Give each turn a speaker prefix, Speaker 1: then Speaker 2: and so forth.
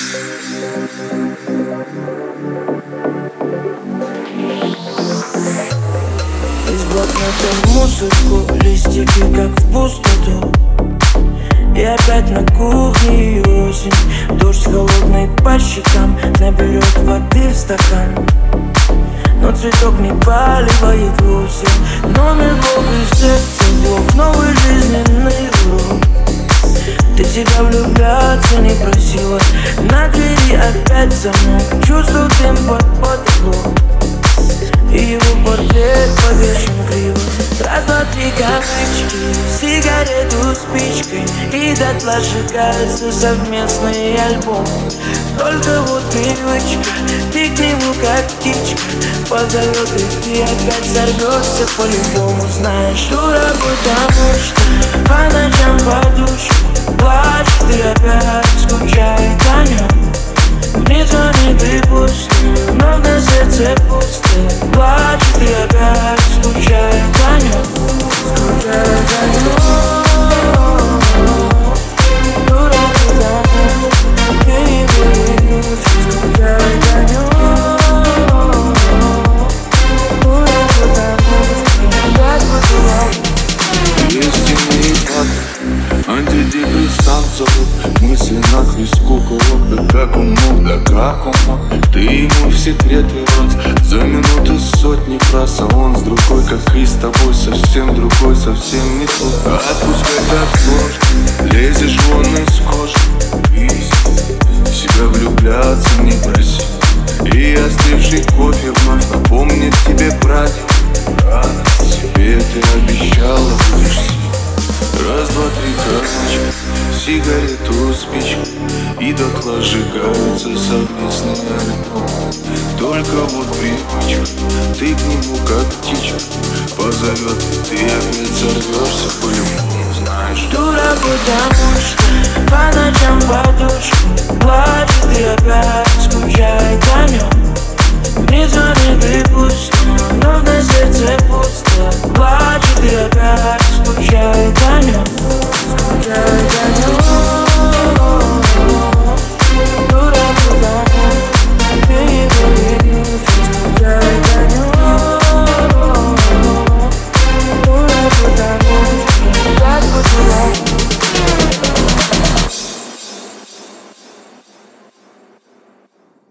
Speaker 1: Из блокнота в музыку, листики как в пустоту. И опять на кухне осень. Дождь холодный по щекам наберет воды в стакан. Но цветок не поливает вовсе. Номер блок и сердце блок, новый жизненный урок. Ты тебя влюбляться не просила. На двери опять замок. Чувствую темп под потолок. И его портрет повешен криво. Раз, два, три кавычки, сигарету спичкой. И дотла сжигается совместный альбом. Только вот привычка, ты к нему как птичка. Позовет и ты опять сорвешься по-любому. Знаешь, дура, потому что по ночам подушка плачет и опять скучает о нем. Не звонит и пусто, но на сердце пусто. Плачет и опять скучает о нем. Скучает о нем. Дура, потому ты не выйдешь. Скучает о нем. Дура, потому опять поцеловал.
Speaker 2: Есть иные паты, антидепрессант зовут. Мысли нахлест куколок. Да как он мог, да как он мог. Ты ему в секреты рот. За минуты сотни фраз, а он с другой, как и с тобой. Совсем другой, совсем не тот. Отпускай так сложно, лезешь вон из кожи. Себя влюбляться не проси. И остывший кофе вновь напомнит тебе про себе ты обещала, будешь сидеть. Раз, два, три кавычки, сигарету спичку. И дотла сжигаются совместные альбомы. Только вот привычка, ты к нему как птичка. Позовет и ты опять сорвешься по-любому. Знаешь,
Speaker 1: дура, потому что по ночам подушка плачет и опять скучает о нем. Не звонит и пусто, но на сердце пусто. Плачет и опять